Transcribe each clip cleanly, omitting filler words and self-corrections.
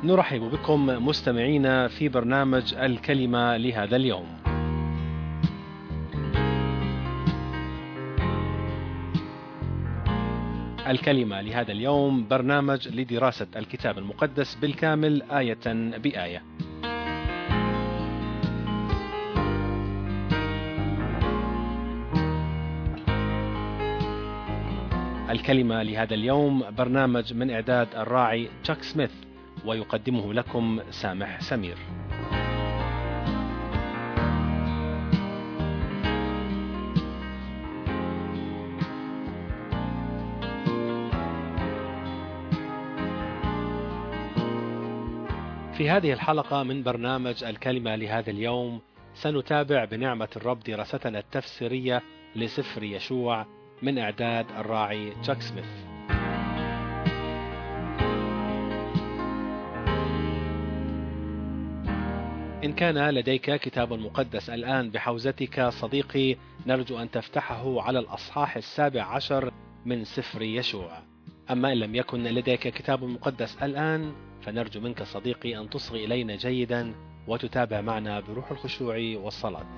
نرحب بكم مستمعينا في برنامج الكلمة لهذا اليوم. الكلمة لهذا اليوم برنامج لدراسة الكتاب المقدس بالكامل آية بآية. الكلمة لهذا اليوم برنامج من إعداد الراعي تشاك سميث، ويقدمه لكم سامح سمير. في هذه الحلقة من برنامج الكلمة لهذا اليوم سنتابع بنعمة الرب دراستنا التفسيرية لسفر يشوع من إعداد الراعي تشاك سميث. إن كان لديك كتاب مقدس الآن بحوزتك صديقي، نرجو أن تفتحه على الأصحاح 17 من سفر يشوع. أما إن لم يكن لديك كتاب مقدس الآن، فنرجو منك صديقي أن تصغي إلينا جيدا وتتابع معنا بروح الخشوع والصلاة.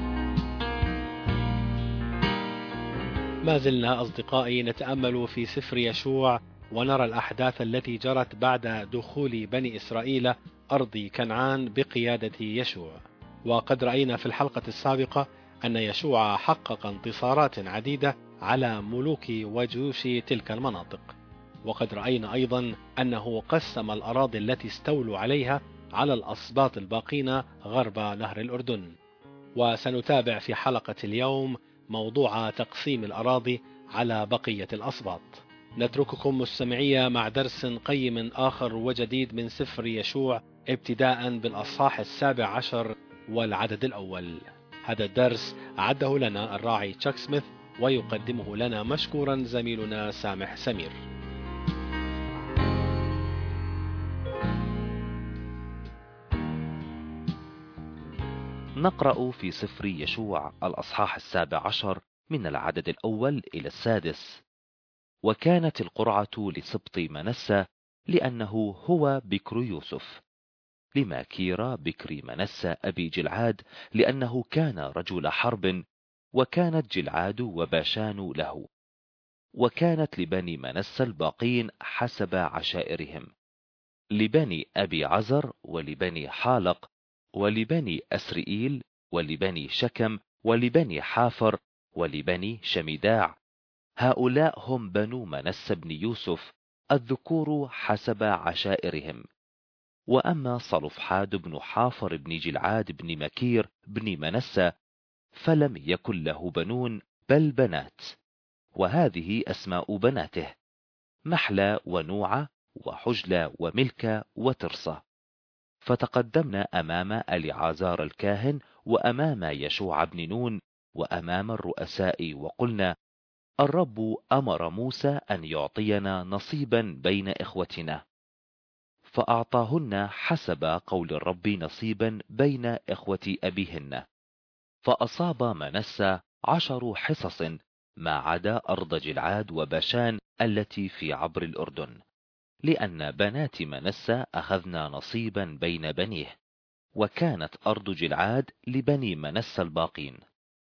ما زلنا أصدقائي نتأمل في سفر يشوع ونرى الأحداث التي جرت بعد دخول بني إسرائيل أرض كنعان بقيادة يشوع. وقد رأينا في الحلقة السابقة أن يشوع حقق انتصارات عديدة على ملوك وجيوش تلك المناطق، وقد رأينا أيضا أنه قسم الأراضي التي استولوا عليها على الأسباط الباقين غرب نهر الأردن. وسنتابع في حلقة اليوم موضوع تقسيم الأراضي على بقية الأسباط. نترككم مستمعية مع درس قيم آخر وجديد من سفر يشوع، ابتداء بالأصحاح 17 والعدد الأول. هذا الدرس عده لنا الراعي تشاك سميث، ويقدمه لنا مشكورا زميلنا سامح سمير. نقرأ في سفر يشوع الأصحاح 17 من العدد الأول إلى 6. وكانت القرعة لسبط منسى لأنه هو بكر يوسف، لماكير بكر منسى أبي جلعاد لأنه كان رجل حرب، وكانت جلعاد وباشان له. وكانت لبني منسى الباقين حسب عشائرهم، لبني أبي عزر ولبني حالق ولبني أسرئيل ولبني شكم ولبني حافر ولبني شميداع. هؤلاء هم بنو منسى بن يوسف الذكور حسب عشائرهم. وأما صلفحاد بن حافر بن جلعاد بن مكير بن منسى فلم يكن له بنون بل بنات، وهذه أسماء بناته: محلى ونوعة وحجلة وملكة وترصة. فتقدمنا أمام أليعازار الكاهن وأمام يشوع بن نون وأمام الرؤساء وقلنا: الرب أمر موسى أن يعطينا نصيبا بين إخوتنا، فأعطاهن حسب قول الرب نصيبا بين إخوة أبيهن. فأصاب منسى 10 حصص ما عدا أرض جلعاد وباشان التي في عبر الأردن، لأن بنات منسى أخذنا نصيبا بين بنيه، وكانت أرض جلعاد لبني منسى الباقين.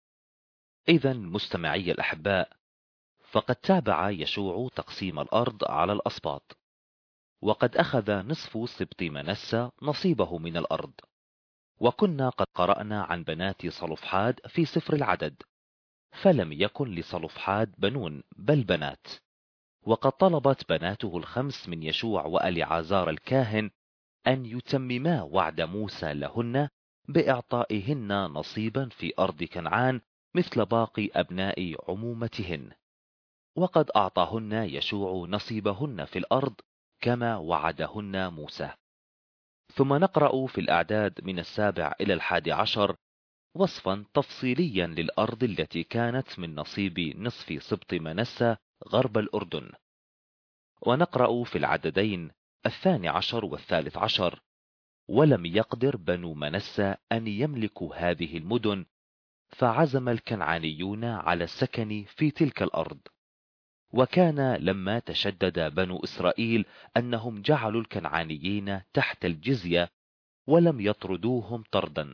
إذن مستمعي الأحباء، فقد تابع يشوع تقسيم الأرض على الأسباط، وقد أخذ نصف سبط منسى نصيبه من الأرض. وكنا قد قرأنا عن بنات صلفحاد في سفر العدد، فلم يكن لصلفحاد بنون بل بنات. وقد طلبت بناته ال5 من يشوع وأليعازار الكاهن أن يتمما وعد موسى لهن بإعطائهن نصيبا في أرض كنعان مثل باقي أبناء عمومتهن. وقد أعطاهن يشوع نصيبهن في الأرض كما وعدهن موسى. ثم نقرأ في الأعداد من 7 إلى 11 وصفا تفصيليا للأرض التي كانت من نصيب نصف سبط منسى غرب الأردن. ونقرأ في العددين 12 و13: ولم يقدر بنو منسى أن يملكوا هذه المدن، فعزم الكنعانيون على السكن في تلك الأرض. وكان لما تشدد بنو إسرائيل أنهم جعلوا الكنعانيين تحت الجزية ولم يطردوهم طردا.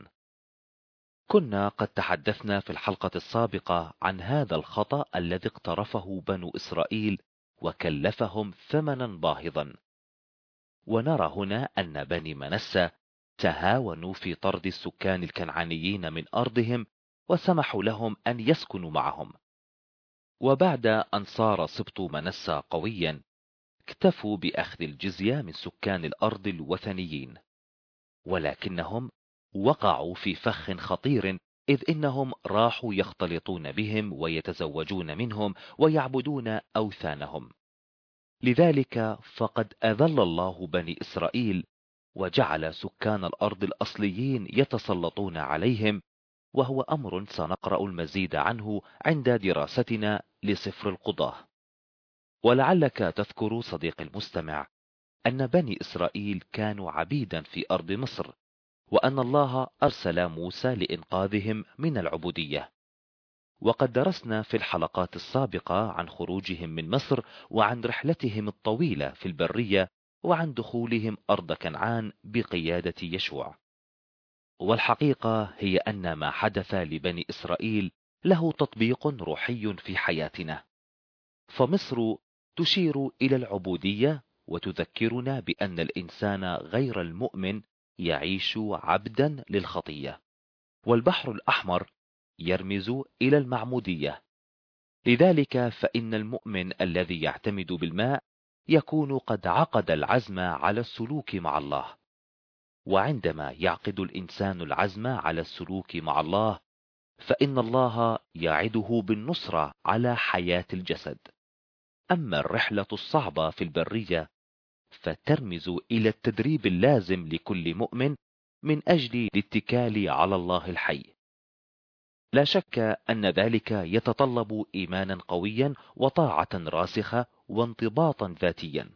كنا قد تحدثنا في الحلقة السابقة عن هذا الخطأ الذي اقترفه بنو إسرائيل وكلفهم ثمنا باهظا. ونرى هنا أن بني منسى تهاونوا في طرد السكان الكنعانيين من أرضهم وسمحوا لهم أن يسكنوا معهم. وبعد أن صار سبط منسى قويا اكتفوا بأخذ الجزية من سكان الأرض الوثنيين، ولكنهم وقعوا في فخ خطير، إذ إنهم راحوا يختلطون بهم ويتزوجون منهم ويعبدون أوثانهم. لذلك فقد أذل الله بني إسرائيل وجعل سكان الأرض الأصليين يتسلطون عليهم، وهو أمر سنقرأ المزيد عنه عند دراستنا لسفر القضاة. ولعلك تذكر صديق المستمع أن بني إسرائيل كانوا عبيدا في أرض مصر، وأن الله أرسل موسى لإنقاذهم من العبودية. وقد درسنا في الحلقات السابقة عن خروجهم من مصر وعن رحلتهم الطويلة في البرية وعن دخولهم أرض كنعان بقيادة يشوع. والحقيقة هي أن ما حدث لبني إسرائيل له تطبيق روحي في حياتنا. فمصر تشير إلى العبودية وتذكرنا بأن الإنسان غير المؤمن يعيش عبدا للخطية، والبحر الأحمر يرمز إلى المعمودية. لذلك فإن المؤمن الذي يعتمد بالماء يكون قد عقد العزم على السلوك مع الله، وعندما يعقد الإنسان العزم على السلوك مع الله فإن الله يعده بالنصرة على حياة الجسد. أما الرحلة الصعبة في البرية فترمز إلى التدريب اللازم لكل مؤمن من أجل الاتكال على الله الحي. لا شك أن ذلك يتطلب إيمانا قويا وطاعة راسخة وانضباطا ذاتيا.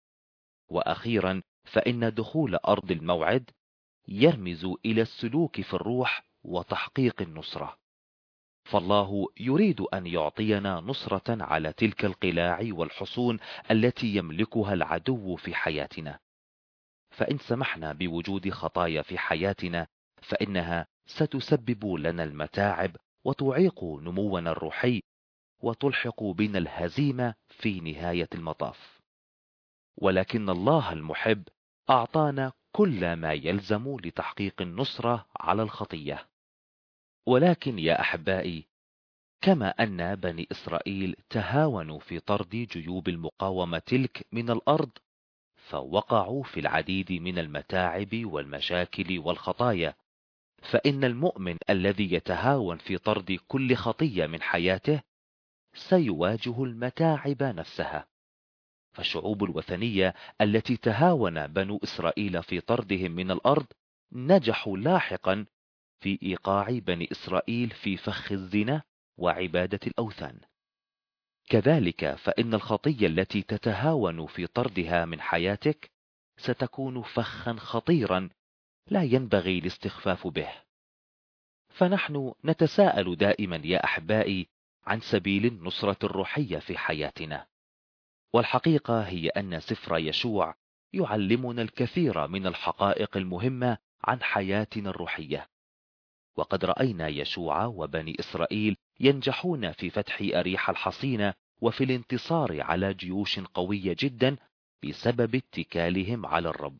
وأخيرا فإن دخول أرض الموعد يرمز إلى السلوك في الروح وتحقيق النصرة، فالله يريد أن يعطينا نصرة على تلك القلاع والحصون التي يملكها العدو في حياتنا. فإن سمحنا بوجود خطايا في حياتنا فإنها ستسبب لنا المتاعب وتعيق نمونا الروحي وتلحق بنا الهزيمة في نهاية المطاف. ولكن الله المحب أعطانا كل ما يلزم لتحقيق النصرة على الخطية. ولكن يا أحبائي، كما أن بني إسرائيل تهاونوا في طرد جيوب المقاومة تلك من الأرض، فوقعوا في العديد من المتاعب والمشاكل والخطايا. فإن المؤمن الذي يتهاون في طرد كل خطية من حياته سيواجه المتاعب نفسها. فالشعوب الوثنية التي تهاون بنو إسرائيل في طردهم من الأرض نجحوا لاحقا في إيقاع بني إسرائيل في فخ الزنا وعبادة الأوثان. كذلك فإن الخطية التي تتهاون في طردها من حياتك ستكون فخا خطيرا لا ينبغي الاستخفاف به. فنحن نتساءل دائما يا أحبائي عن سبيل النصرة الروحية في حياتنا. والحقيقة هي أن سفر يشوع يعلمنا الكثير من الحقائق المهمة عن حياتنا الروحية. وقد رأينا يشوع وبني إسرائيل ينجحون في فتح أريحا الحصينة وفي الانتصار على جيوش قوية جدا بسبب اتكالهم على الرب.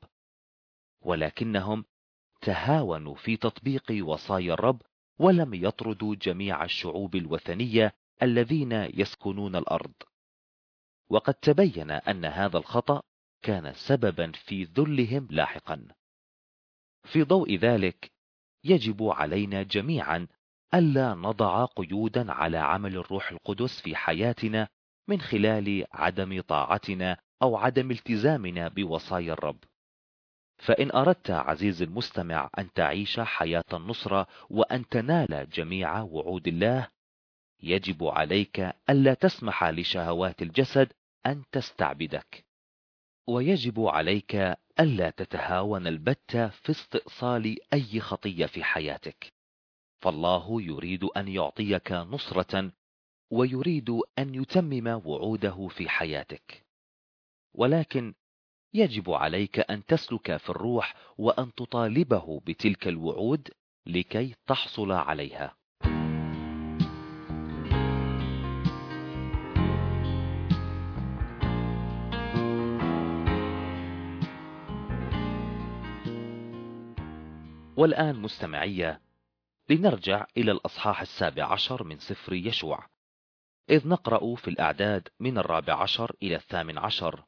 ولكنهم تهاونوا في تطبيق وصايا الرب ولم يطردوا جميع الشعوب الوثنية الذين يسكنون الأرض. وقد تبين أن هذا الخطأ كان سببا في ذلهم لاحقا. في ضوء ذلك يجب علينا جميعا ألا نضع قيودا على عمل الروح القدس في حياتنا من خلال عدم طاعتنا أو عدم التزامنا بوصايا الرب. فإن أردت عزيز المستمع أن تعيش حياة النصرة وأن تنال جميع وعود الله، يجب عليك ألا تسمح لشهوات الجسد أن تستعبدك، ويجب عليك ألا تتهاون البتة في استئصال أي خطية في حياتك. فالله يريد أن يعطيك نصرة ويريد أن يتمم وعوده في حياتك، ولكن يجب عليك أن تسلك في الروح وأن تطالبه بتلك الوعود لكي تحصل عليها. والآن مستمعية، لنرجع إلى الأصحاح 17 من سفر يشوع، إذ نقرأ في الأعداد من 14 إلى 18: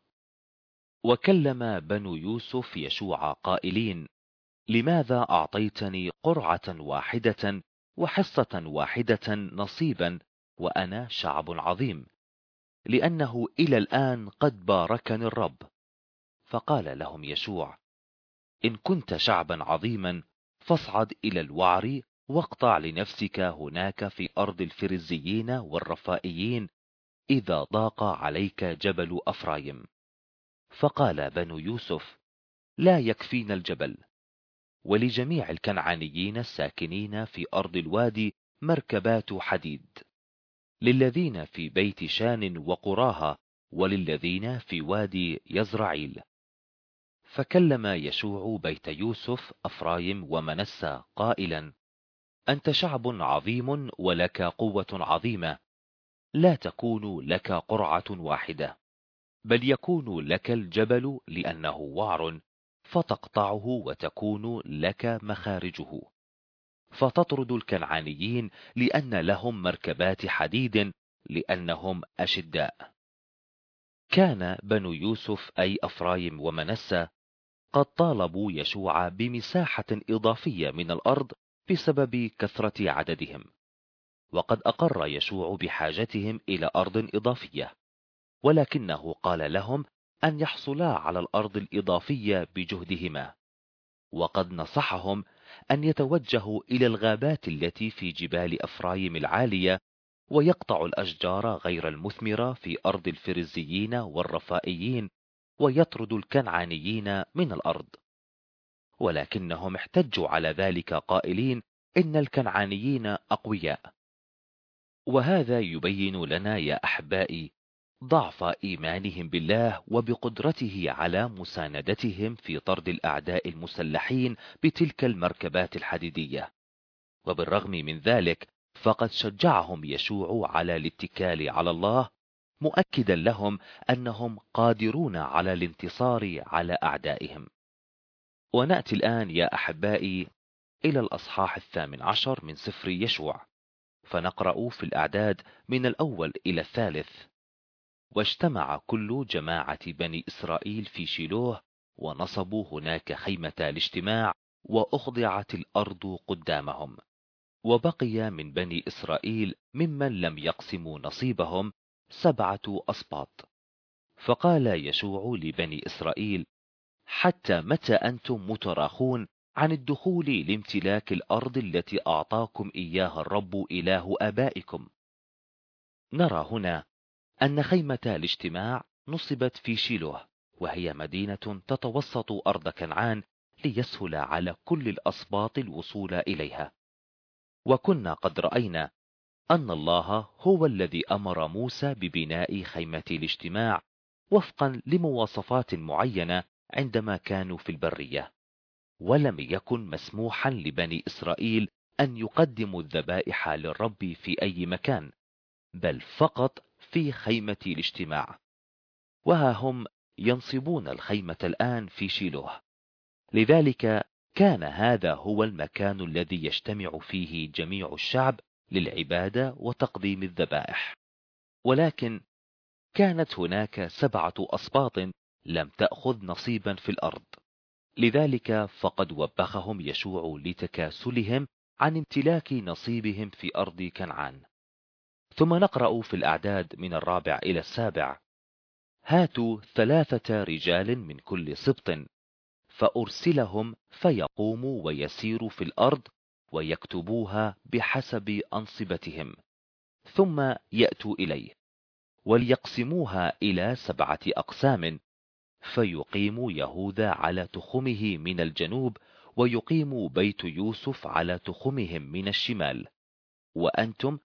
وكلم بنو يوسف يشوع قائلين: لماذا أعطيتني قرعة واحدة وحصة واحدة نصيبا وأنا شعب عظيم؟ لأنه إلى الآن قد باركني الرب. فقال لهم يشوع: إن كنت شعبا عظيما فاصعد إلى الوعر واقطع لنفسك هناك في أرض الفريزيين والرفائيين إذا ضاق عليك جبل أفرايم. فقال بنو يوسف: لا يكفينا الجبل، ولجميع الكنعانيين الساكنين في أرض الوادي مركبات حديد، للذين في بيت شان وقراها، وللذين في وادي يزرعيل. فكلم يشوع بيت يوسف أفرايم ومنسى قائلا: أنت شعب عظيم ولك قوة عظيمة، لا تكون لك قرعة واحدة، بل يكون لك الجبل لأنه وعر، فتقطعه وتكون لك مخارجه، فتطرد الكنعانيين لأن لهم مركبات حديد لأنهم أشداء. كان بنو يوسف أي أفرايم ومنسى قد طالبوا يشوع بمساحة إضافية من الأرض بسبب كثرة عددهم، وقد أقر يشوع بحاجتهم إلى أرض إضافية، ولكنه قال لهم أن يحصلا على الأرض الإضافية بجهدهما، وقد نصحهم أن يتوجهوا إلى الغابات التي في جبال أفرايم العالية، ويقطعوا الأشجار غير المثمرة في أرض الفريزيين والرفائيين، ويطرد الكنعانيين من الأرض. ولكنهم احتجوا على ذلك قائلين: إن الكنعانيين أقوياء. وهذا يبين لنا يا أحبائي ضعف إيمانهم بالله وبقدرته على مساندتهم في طرد الأعداء المسلحين بتلك المركبات الحديدية. وبالرغم من ذلك فقد شجعهم يشوع على الاتكال على الله، مؤكدا لهم أنهم قادرون على الانتصار على أعدائهم. ونأتي الآن يا أحبائي إلى الأصحاح 18 من سفر يشوع، فنقرأ في الأعداد من الأول إلى 3: واجتمع كل جماعة بني إسرائيل في شيلوه، ونصبوا هناك خيمة الاجتماع، وأخضعت الأرض قدامهم. وبقي من بني إسرائيل ممن لم يقسموا نصيبهم 7 أسباط. فقال يشوع لبني إسرائيل: حتى متى أنتم متراخون عن الدخول لامتلاك الأرض التي أعطاكم إياها الرب إله آبائكم؟ نرى هنا أن خيمة الاجتماع نصبت في شيلوه، وهي مدينة تتوسط أرض كنعان ليسهل على كل الأسباط الوصول إليها. وكنا قد رأينا أن الله هو الذي أمر موسى ببناء خيمة الاجتماع وفقا لمواصفات معينة عندما كانوا في البرية، ولم يكن مسموحا لبني إسرائيل أن يقدموا الذبائح للرب في أي مكان، بل فقط في خيمة الاجتماع. وها هم ينصبون الخيمة الآن في شيلوه، لذلك كان هذا هو المكان الذي يجتمع فيه جميع الشعب للعبادة وتقديم الذبائح. ولكن كانت هناك 7 أسباط لم تأخذ نصيبا في الأرض، لذلك فقد وبخهم يشوع لتكاسلهم عن امتلاك نصيبهم في أرض كنعان. ثم نقرأ في الأعداد من 4 إلى 7: هاتوا 3 رجال من كل سبط، فأرسلهم فيقوموا ويسيروا في الأرض ويكتبوها بحسب أنصبتهم، ثم يأتوا إليه وليقسموها إلى 7 أقسام، فيقيم يهوذا على تخمه من الجنوب، ويقيم بيت يوسف على تخمهم من الشمال، وأنتم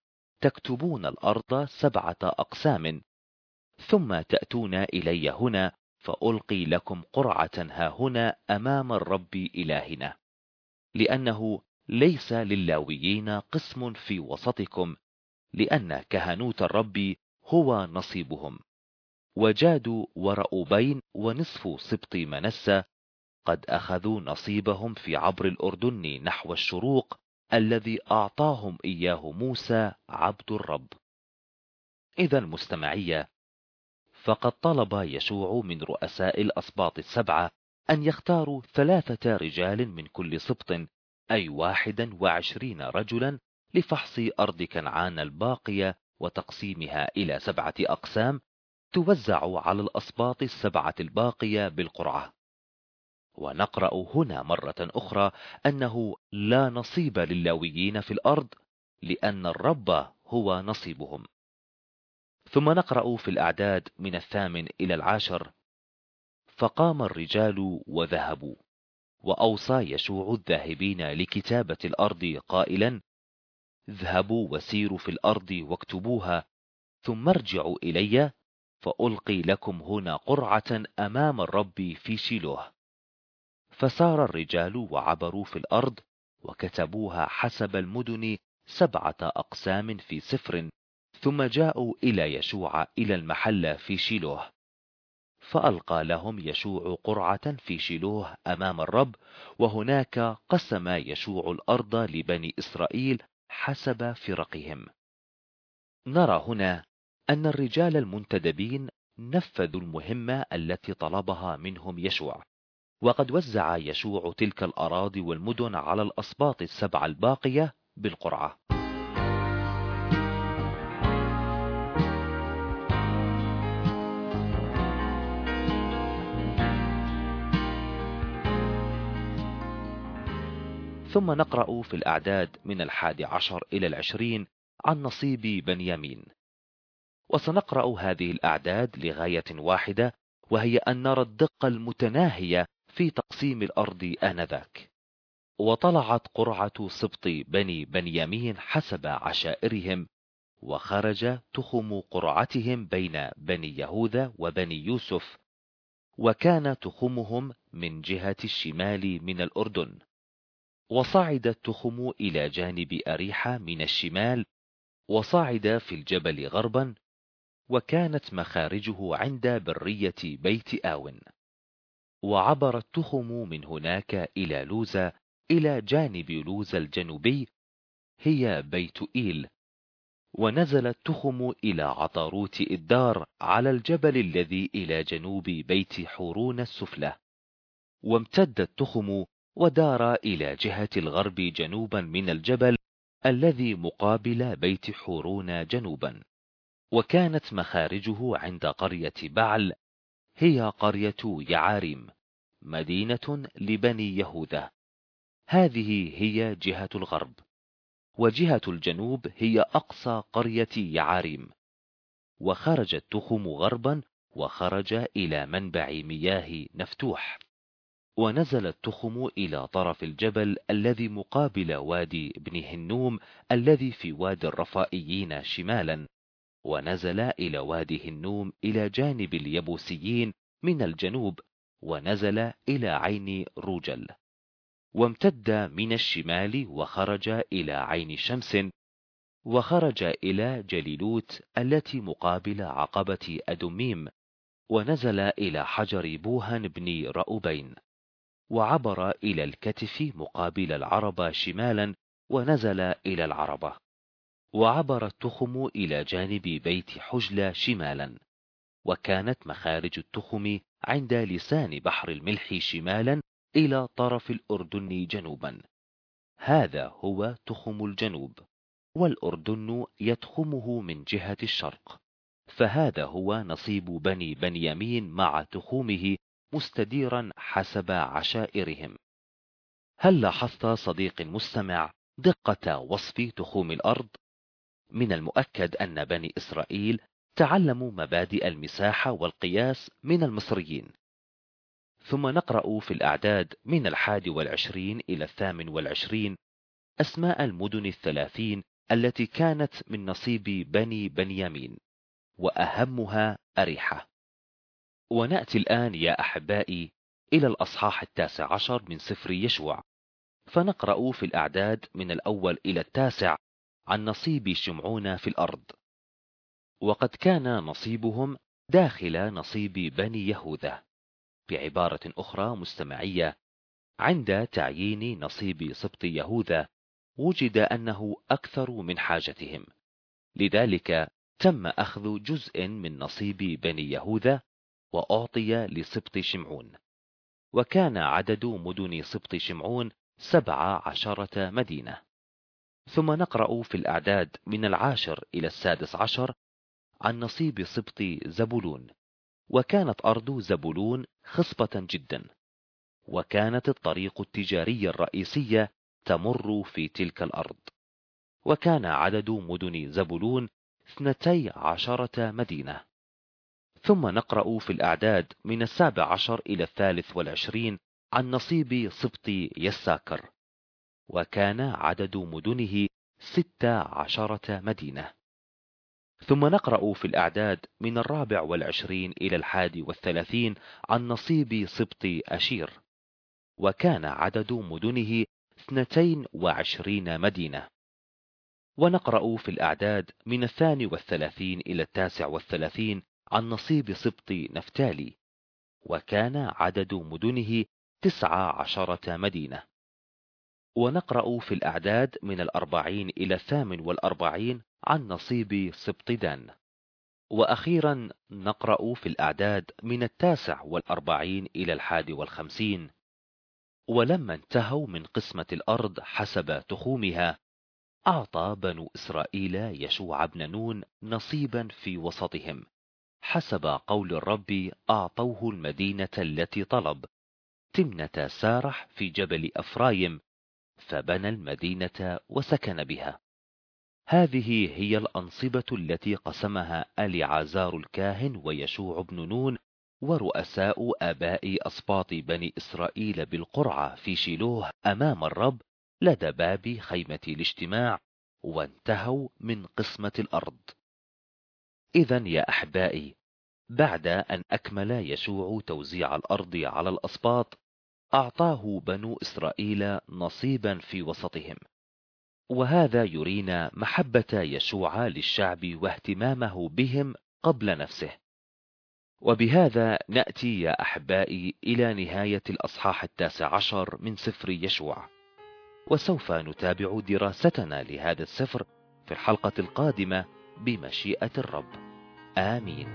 تكتبون الأرض 7 أقسام، ثم تأتون إلي هنا فألقي لكم قرعة هاهنا أمام الرب إلهنا، لأنه ليس للاويين قسم في وسطكم، لأن كهنوت الرب هو نصيبهم. وجاد ورأوبين ونصف سبط منسى قد أخذوا نصيبهم في عبر الأردن نحو الشروق الذي أعطاهم إياه موسى عبد الرب. إذا المستمعية، فقد طلب يشوع من رؤساء الأسباط 7 أن يختاروا 3 رجال من كل سبط، أي 21 رجلا، لفحص أرض كنعان الباقية وتقسيمها إلى 7 أقسام توزع على الأسباط 7 الباقية بالقرعة. ونقرأ هنا مرة أخرى أنه لا نصيب للاويين في الأرض، لأن الرب هو نصيبهم. ثم نقرأ في الأعداد من 8 إلى 10: فقام الرجال وذهبوا، وأوصى يشوع الذاهبين لكتابة الأرض قائلا: اذهبوا وسيروا في الأرض واكتبوها، ثم ارجعوا إلي فألقي لكم هنا قرعة أمام الرب في شيلوه. فسار الرجال وعبروا في الأرض وكتبوها حسب المدن 7 أقسام في سفر، ثم جاءوا إلى يشوع إلى المحل في شيلوه، فألقى لهم يشوع قرعة في شيلوه أمام الرب، وهناك قسم يشوع الأرض لبني إسرائيل حسب فرقهم. نرى هنا أن الرجال المنتدبين نفذوا المهمة التي طلبها منهم يشوع، وقد وزع يشوع تلك الأراضي والمدن على الأسباط 7 الباقية بالقرعة. ثم نقرأ في الأعداد من 11 إلى 20 عن نصيب بنيامين. وسنقرأ هذه الأعداد لغاية واحدة، وهي أن نرى الدقة المتناهية في تقسيم الأرض آنذاك. وطلعت قرعة سبط بني بنيامين حسب عشائرهم، وخرج تخم قرعتهم بين بني يهوذا وبني يوسف، وكان تخمهم من جهة الشمال من الأردن. وصعد التخم إلى جانب أريحة من الشمال، وصعد في الجبل غربا، وكانت مخارجه عند برية بيت آون. وعبر التخم من هناك إلى لوزة، إلى جانب لوزة الجنوبي هي بيت إيل. ونزل التخم إلى عطاروت إدار على الجبل الذي إلى جنوب بيت حورون السفلى. وامتد التخم ودار إلى جهة الغرب جنوبا من الجبل الذي مقابل بيت حورون جنوبا. وكانت مخارجه عند قرية بعل، هي قرية يعاريم، مدينة لبني يهوذا. هذه هي جهة الغرب. وجهة الجنوب هي أقصى قرية يعاريم. وخرج التخم غربا، وخرج إلى منبع مياه نفتوح. ونزل التخم إلى طرف الجبل الذي مقابل وادي بن هنوم الذي في وادي الرفائيين شمالا، ونزل إلى وادي هنوم إلى جانب اليبوسيين من الجنوب، ونزل إلى عين روجل. وامتد من الشمال وخرج إلى عين شمس، وخرج إلى جليلوت التي مقابل عقبة أدميم، ونزل إلى حجر بوهن بن رأوبين، وعبر إلى الكتف مقابل العربة شمالا، ونزل إلى العربة. وعبر التخم إلى جانب بيت حجلة شمالا. وكانت مخارج التخم عند لسان بحر الملح شمالا إلى طرف الأردن جنوبا. هذا هو تخم الجنوب، والأردن يتخمه من جهة الشرق. فهذا هو نصيب بني بنيامين مع تخومه مستديرا حسب عشائرهم. هل لاحظت صديق مستمع دقة وصف تخوم الأرض؟ من المؤكد أن بني إسرائيل تعلموا مبادئ المساحة والقياس من المصريين. ثم نقرأ في الأعداد من 21 إلى 28 أسماء المدن 30 التي كانت من نصيب بني بنيامين، وأهمها أريحة. ونأتي الآن يا أحبائي إلى الأصحاح 19 من سفر يشوع، فنقرأ في الأعداد من 1 إلى 9 عن نصيب شمعون في الأرض. وقد كان نصيبهم داخل نصيب بني يهوذا. بعبارة أخرى مستمعية، عند تعيين نصيب سبط يهوذا وجد أنه أكثر من حاجتهم، لذلك تم أخذ جزء من نصيب بني يهوذا وأعطي لسبط شمعون. وكان عدد مدن سبط شمعون 17 مدينة. ثم نقرأ في الأعداد من 10 إلى 16 عن نصيب سبط زبولون. وكانت أرض زبولون خصبة جدا، وكانت الطريق التجاري الرئيسية تمر في تلك الأرض. وكان عدد مدن زبولون 12 مدينة. ثم نقرأ في الأعداد من 17 إلى 23 عن نصيب سبط يساكر، وكان عدد مدنه 16 مدينة. ثم نقرأ في الأعداد من 24 إلى 31 عن نصيب سبط أشير، وكان عدد مدنه 22 مدينة. ونقرأ في الأعداد من 32 إلى 39 عن نصيب سبط نفتالي، وكان عدد مدنه 19 مدينة. ونقرأ في الأعداد من 40 إلى 48 عن نصيب سبط دان. وأخيرا نقرأ في الأعداد من 49 إلى 51. ولما انتهوا من قسمة الأرض حسب تخومها، أعطى بنو إسرائيل يشوع بن نون نصيبا في وسطهم حسب قول الرب. أعطوه المدينة التي طلب، تمنة سارح في جبل أفرايم، فبنى المدينة وسكن بها. هذه هي الأنصبة التي قسمها اليعازار الكاهن ويشوع بن نون ورؤساء آباء أسباط بني إسرائيل بالقرعة في شيلوه أمام الرب لدى باب خيمة الاجتماع، وانتهوا من قسمة الأرض. إذن يا أحبائي، بعد أن أكمل يشوع توزيع الأرض على الأسباط، أعطاه بنو إسرائيل نصيبا في وسطهم. وهذا يرينا محبة يشوع للشعب واهتمامه بهم قبل نفسه. وبهذا نأتي يا أحبائي إلى نهاية الأصحاح 19 من سفر يشوع، وسوف نتابع دراستنا لهذا السفر في الحلقة القادمة بمشيئة الرب. آمين.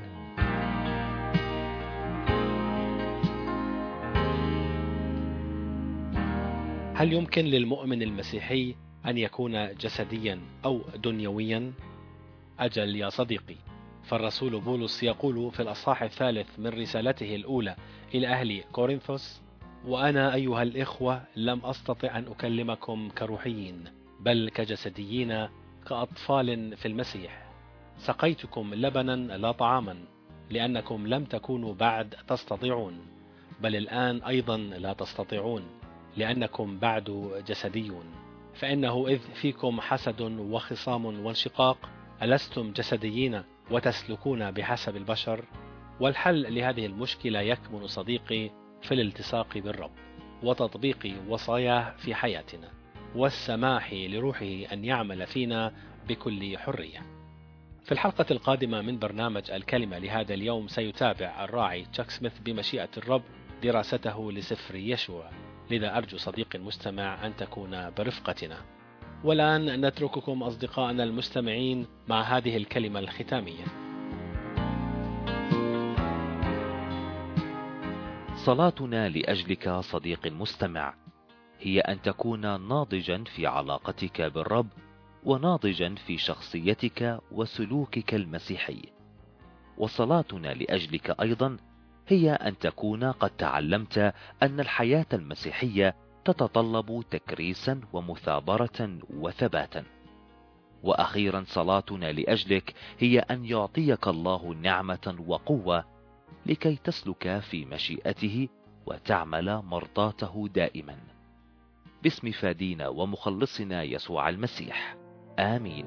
هل يمكن للمؤمن المسيحي أن يكون جسديا أو دنيويا؟ أجل يا صديقي، فالرسول بولس يقول في الأصحاح 3 من رسالته الأولى إلى أهل كورنثوس: وأنا أيها الإخوة لم أستطع أن أكلمكم كروحيين، بل كجسديين، كأطفال في المسيح. سقيتكم لبنا لا طعاما، لأنكم لم تكونوا بعد تستطيعون، بل الآن أيضا لا تستطيعون، لأنكم بعد جسديون. فإنه إذ فيكم حسد وخصام وانشقاق، ألستم جسديين وتسلكون بحسب البشر؟ والحل لهذه المشكلة يكمن صديقي في الالتصاق بالرب، وتطبيق وصاياه في حياتنا، والسماح لروحه أن يعمل فينا بكل حرية. في الحلقة القادمة من برنامج الكلمة لهذا اليوم سيتابع الراعي تشاك سميث بمشيئة الرب دراسته لسفر يشوع، لذا أرجو صديقي المستمع أن تكون برفقتنا. والآن نترككم أصدقائنا المستمعين مع هذه الكلمة الختامية. صلاتنا لأجلك صديق المستمع هي أن تكون ناضجا في علاقتك بالرب، وناضجا في شخصيتك وسلوكك المسيحي. وصلاتنا لأجلك أيضا هي أن تكون قد تعلمت أن الحياة المسيحية تتطلب تكريسا ومثابرة وثباتا. وأخيرا صلاتنا لأجلك هي أن يعطيك الله نعمة وقوة لكي تسلك في مشيئته وتعمل مرضاته دائما، باسم فادينا ومخلصنا يسوع المسيح. آمين.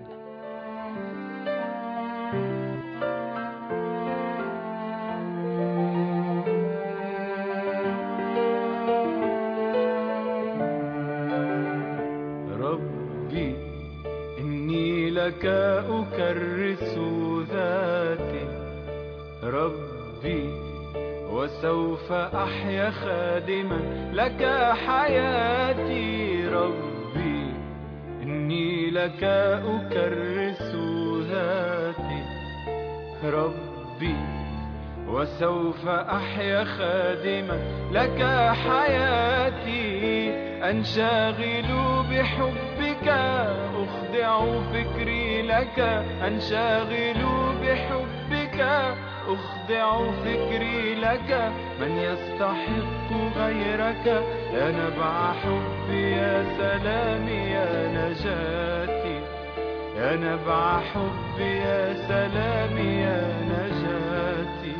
ربي إني لك أكرس ذاتي، ربي وسوف أحيا خادما لك حياتي، ربي إني لك أكرس ذاتي، ربي وسوف أحيا خادما لك حياتي، أنشغل بحبك أخضع فكري لك، أنشغل بحبك أخضع فكري لك، من يستحق غيرك يا نبع حبي يا سلامي يا نجاتي، يا نبع حبي يا سلامي يا نجاتي.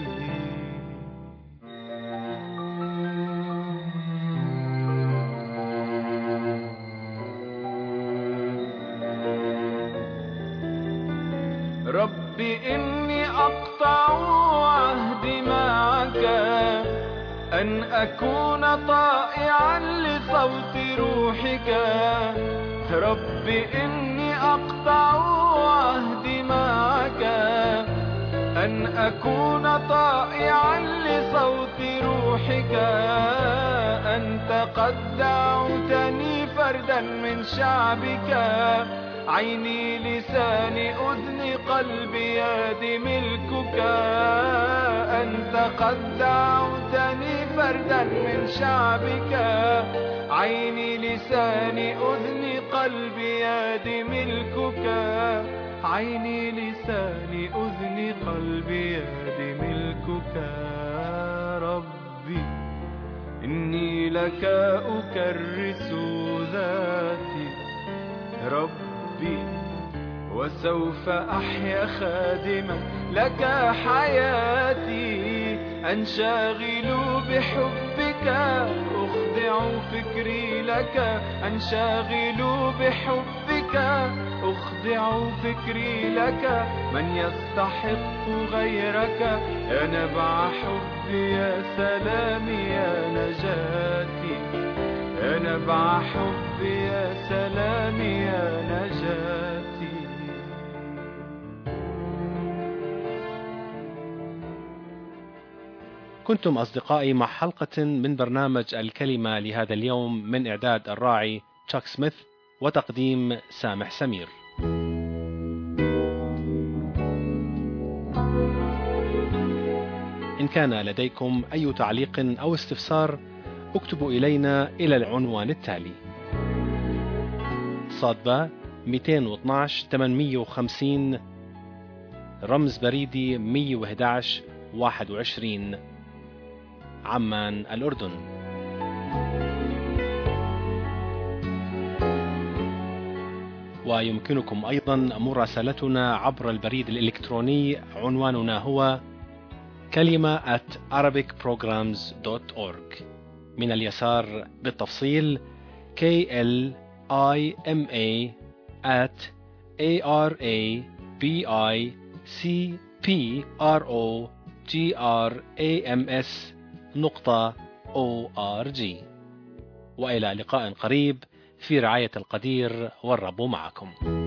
ربي إني أقطع عهدي معك أن أكون طائعا لصوت روحك، ربي إني أقطع عهدي معك أن أكون طائعا لصوت روحك، أنت قد دعوتني فردا من شعبك، عيني لساني أذني قلبي يدي ملكك، أنت قد دعوتني فردا من شعبك، عيني لساني أذني قلبي يدي ملكك، عيني لساني أذني قلبي يدي ملكك. ربي إني لك أكرس ذاتي، ربي وسوف أحيا خادما لك حياتي، أنشغل بحبك أخضع فكري لك، أنشغل بحبك أخضع فكري لك، من يستحق غيرك يا نبع حبي يا سلامي يا نجاتي، يا نبع حبي يا سلامي يا نجاتي. كنتم أصدقائي مع حلقة من برنامج الكلمة لهذا اليوم، من إعداد الراعي تشاك سميث وتقديم سامح سمير. إن كان لديكم أي تعليق أو استفسار اكتبوا إلينا إلى العنوان التالي: صادبة 212 850 رمز بريدي 111 21 عمان الأردن. ويمكنكم أيضا مراسلتنا عبر البريد الإلكتروني، عنواننا هو kalima@arabicprograms.org. من اليسار بالتفصيل kalima@arabicprograms.org. وإلى لقاء قريب في رعاية القدير، والرب معكم.